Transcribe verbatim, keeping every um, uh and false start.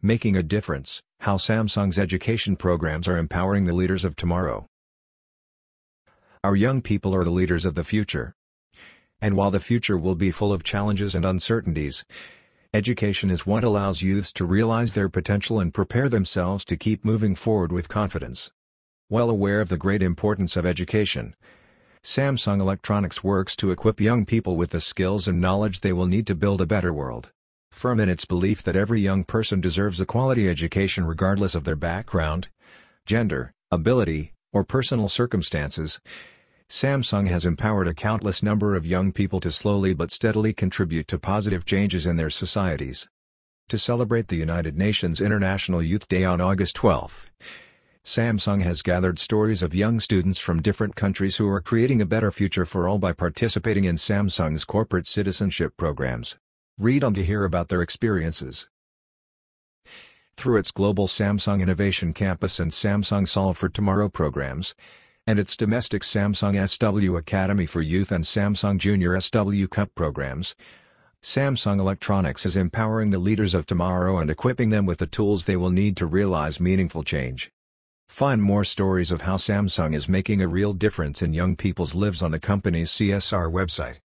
Making a difference: how Samsung's education programs are empowering the leaders of tomorrow. Our young people are the leaders of the future. And while the future will be full of challenges and uncertainties, education is what allows youths to realize their potential and prepare themselves to keep moving forward with confidence. Well aware of the great importance of education, Samsung Electronics works to equip young people with the skills and knowledge they will need to build a better world. Firm in its belief that every young person deserves a quality education regardless of their background, gender, ability, or personal circumstances, Samsung has empowered a countless number of young people to slowly but steadily contribute to positive changes in their societies. To celebrate the United Nations International Youth Day on August twelfth, Samsung has gathered stories of young students from different countries who are creating a better future for all by participating in Samsung's corporate citizenship programs. Read on to hear about their experiences. Through its global Samsung Innovation Campus and Samsung Solve for Tomorrow programs, and its domestic Samsung S W Academy for Youth and Samsung Junior S W Cup programs, Samsung Electronics is empowering the leaders of tomorrow and equipping them with the tools they will need to realize meaningful change. Find more stories of how Samsung is making a real difference in young people's lives on the company's C S R website.